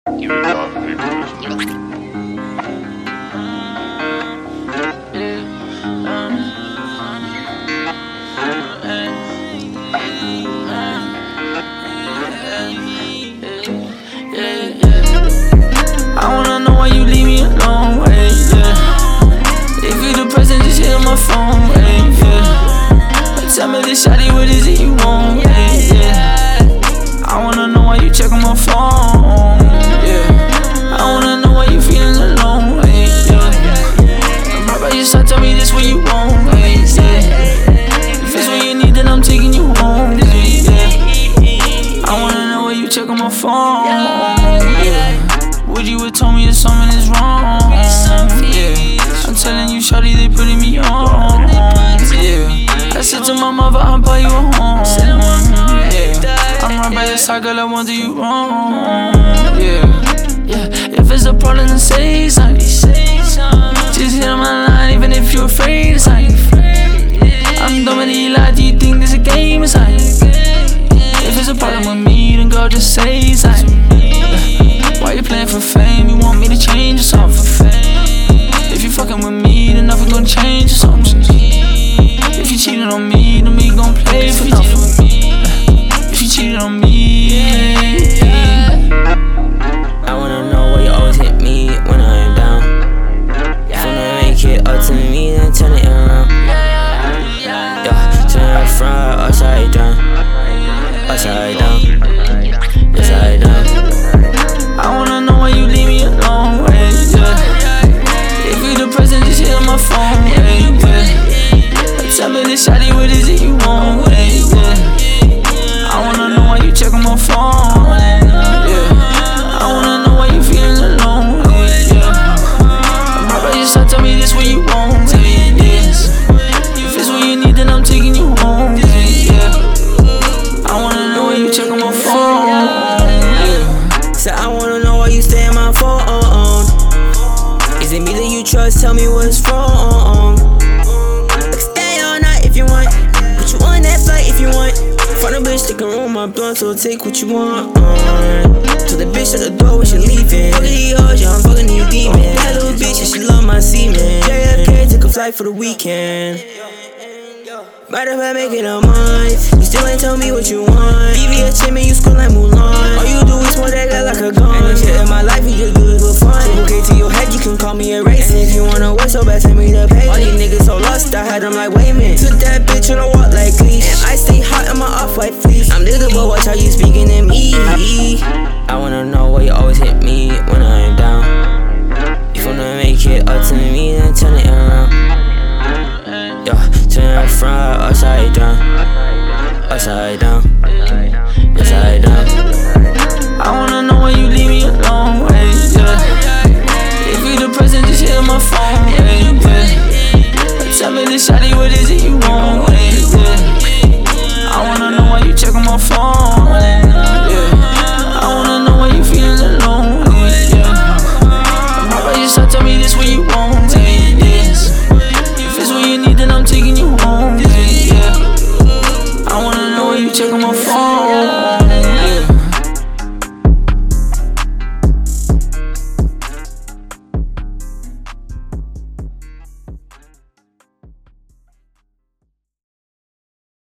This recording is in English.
Give it off, baby. I wanna know why you leave me alone, hey, yeah. If you the president, just hit my phone, hey, yeah. Tell me this shawty, what is it you want, hey, yeah. I wanna know why you checkin' my phone, yeah. I wanna know why you feeling alone, hey, yeah. My brother, just tell me this what you want, hey, yeah. If it's what you need, then I'm taking you home, hey, yeah. I wanna know why you checkin' my phone, yeah. Would you have told me that something is wrong? Yeah. I'm telling you, shawty, they putting me on. Yeah. I said to my mother, I'll buy you a home. Yeah. I'm right by your side, girl, I won't do you wrong. Yeah. If it's a problem, then say something. Just hit on my line, even if you're afraid of something. I'm dumb and you lie, do you think this a game or something? If it's a problem with me, then girl, just say something. Why you playing for fame? You want me to change or something? If you fucking with me, then nothing gon' change or something. If you cheated on me, then we gon' play for nothing. If you cheated on me, I wanna know why you always hit me when I am down. If you wanna make it up to me, then turn it around. Yeah, turn it front, upside down. Upside down. Upside down. I wanna know why you leave me alone, hey, yeah. If you the president, just hit my phone, hey, yeah. Tell me this shawty, what is it you want, hey, yeah. I wanna know why you checkin' my phone, yeah. I wanna know why you feeling alone, hey, yeah. My brother just tell me this what you want, hey, yeah. If it's what you need, then I'm taking you home, hey, yeah. I wanna know why you checkin' my phone, yeah. So I wanna know why you stay on my phone. Is it me that you trust? Tell me what's wrong. Like stay all night if you want. Put you on that flight if you want. Find a bitch that can roll my blunt, so take what you want. To the bitch at the door when she leaving. Fuck these hoes, yeah, I'm fucking these demons. That little bitch, and she love my semen. JFK took a flight for the weekend. Might have been making a mind. You still ain't tell me what you want. BBS man, you school like Mulan. All you do is point that guy like a gun. And shit in my life, you just do it for fun. Okay, to your head, you can call me a racist. And if you wanna work so bad, send me the pay. All these niggas so lost, I had them like, wait a minute. Took that bitch on a walk like leash. And I stay hot in my off-white fleece. I'm little, but watch how you speaking to me. I wanna know why you always hit me when I am down. If you wanna make it up to me, then turn it around. Yeah, turn it front, upside down. Upside down. Upside down. I wanna know why you leave me alone, hey, yeah. If you the president, just hit my phone, hey, yeah. Tell me this shawty, what is it you want, hey, yeah. I wanna know why you checkin' my phone, yeah. I wanna know why you feeling alone, hey, yeah. My brother just tell me this what you want, hey, yeah. If it's what you need, then I'm taking you home, hey, yeah. I wanna know why you checkin' my phone.